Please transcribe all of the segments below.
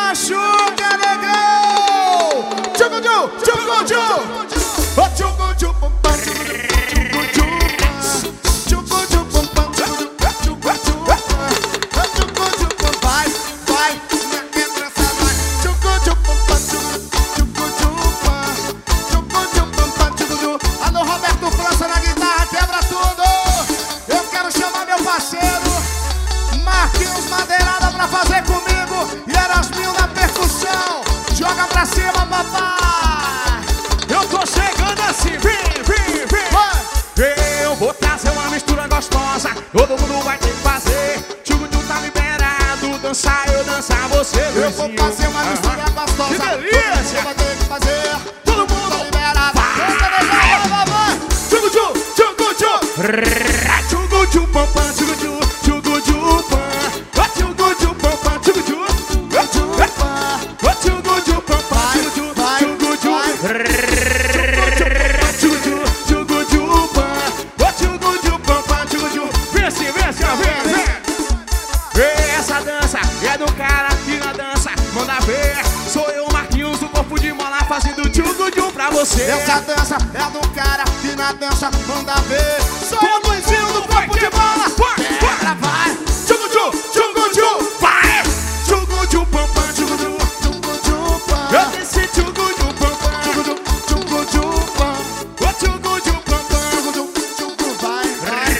machuca, negão. Tchugu-tchu, tchugu-tchu. Ô, tchugu-tchu, pum-pam, tchugu-tchu. Tchugu-tchu, pum-pam, tchugu-tchu. Tchugu-tchu, pum, vai, vai. Na quebrança vai. Tchugu-tchu, pum-pam, tchugu-tchu. Tchugu-tchu, pum-pam, tchugu-tchu. Alô, Roberto França na guitarra, quebra tudo. Eu quero chamar meu parceiro Marquinhos Madeirada pra fazer comigo. E Erasminho na percussão. Joga pra cima, papai. Eu tô chegando assim, vem, vem, vem. Eu vou trazer uma mistura gostosa. Todo mundo vai ter que fazer. Tchugu-tchu tá liberado. Dançar, eu dançar, você. Eu vou fazer uma mistura gostosa. Que delícia. Todo mundo vai ter que fazer. Todo mundo tá liberado. Vai. Tchugu-tchu, tchugu-tchu. Tchugu-tchu, pam-pam, tchugu-tchu. Tchugu-tchu, pam. Tchugu-tchu, pam-pam, tchugu-tchu. Tchugu-tchu, pam-pam, tchugu-tchu. Tchugu-tchu. Tchugu-tchu, pam. Tchugu-tchu, pam-pam, tchugu-tchu. Vem assim, vem. Vem, essa dança é do cara que na dança manda ver. Sou eu, Marquinhos, do corpo de mola, fazendo tchugu-tchu pra você. Essa dança é do cara que na dança manda ver. Sou eu, Luizinho, do corpo de bola. Quebra, vai. Tchugu-tchu, tchugu-tchu, vai. Tchugu-tchu, pam-pam, tchugu-tchu. Tchugu-tchu, pam. Eu desci tchugu-tchu, pam-pam. Tchugu-tchu, pam. Ô, tchugu-tchu, pam-pam. Tchugu, vai, vai.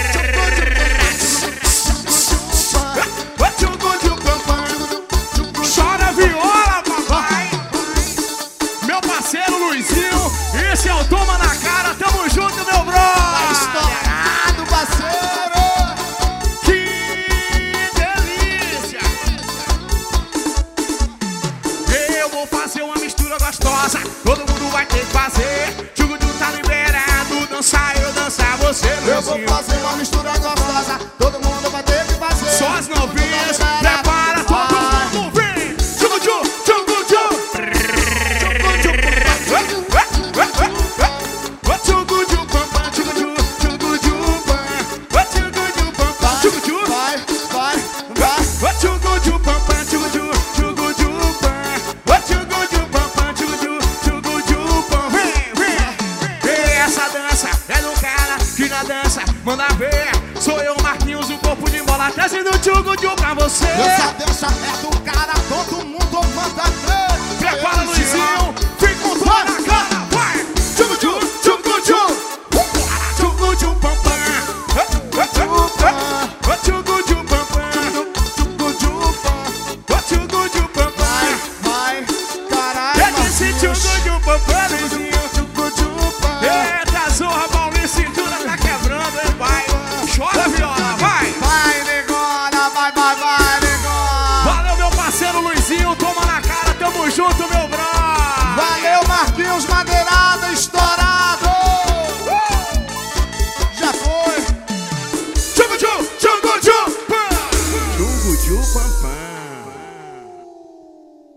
Ô, tchugu-tchu, pam-pam. Chora viola, papai. Meu parceiro Luizinho, esse é o Toma na Cara. Tamo junto, meu bro. Tá estourado, parceiro. Que delícia. Eu vou fazer uma mistura gostosa. Todo mundo vai ter que fazer. Tchugu-tchu tá liberado. Dançar, eu dançar, você, Eu vou Luizinho. fazer uma mistura gostosa. Todo mundo vai ter que fazer. Só as novinhas, prepara, todo mundo vem. Tchugu-tchu, tchugu-tchu. Ô, tchugu-tchu, pam-pam, tchugu-tchu. Tchugu-tchu, pam. Ô, tchugu-tchu, pam-pam, tchugu-tchu. Vai, vai, vai. Ô, tchugu-tchu, pam-pam, tchugu-tchu. Tchugu-tchu, pam. Ô, tchugu-tchu, pam-pam, tchugu-tchu. Tchugu-tchu, pam. Vem. Essa dança é do cara que na dança manda ver. Sou eu, Marquinhos, o corpo de bola, trazendo tchugu-tchu pra você. Essa dança é do cara, todo mundo manda ver.